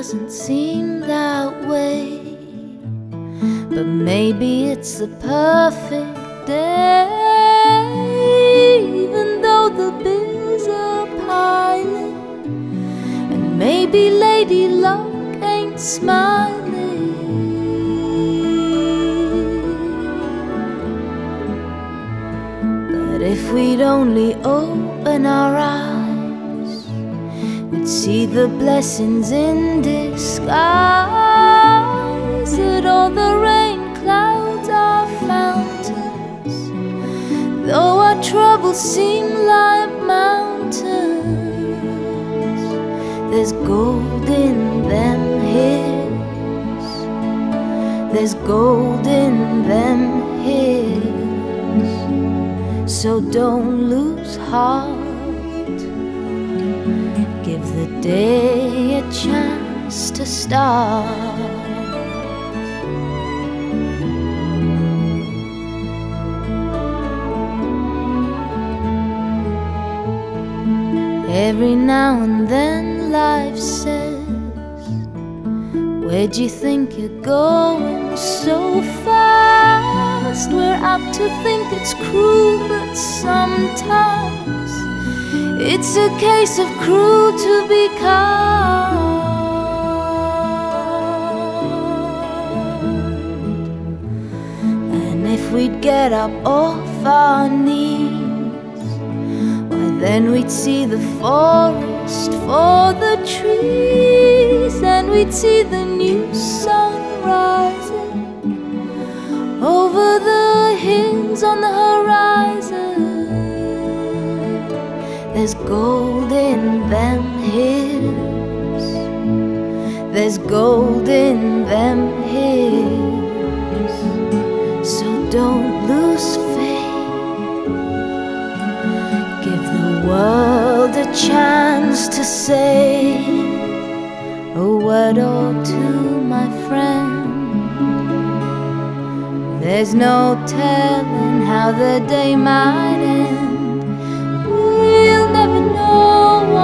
doesn't seem that way, but maybe it's the perfect day. Even though the bills are piling, and maybe Lady Luck ain't smiling, but if we'd only open our eyes, we'd see the blessings in disguise, that all the rain clouds are fountains, though our troubles seem like mountains. There's gold in them hills, there's gold in them hills, so don't lose heart. Give the day a chance to start. Every now and then life says, where'd you think you're going so fast? We're apt to think it's cruel, but sometimes it's a case of cruel to be kind. And if we'd get up off our knees, then we'd see the forest for the trees, and we'd see the new sun rising over the hills on the horizon. There's gold in them hills, there's gold in them hills, so don't lose faith. Give the world a chance to say a word or two, my friend. There's no telling how the day might end. We'll never know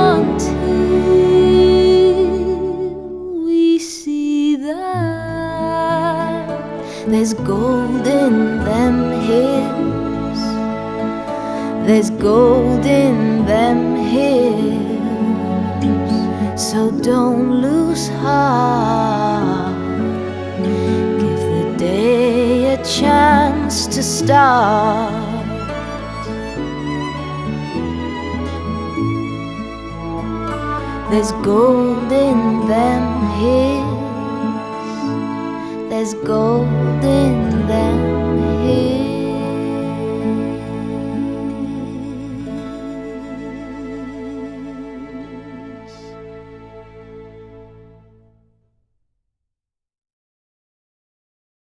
until we see that there's gold in them hills, there's gold in them hills, so don't lose heart. Give the day a chance to start. There's gold in them hills, there's gold in them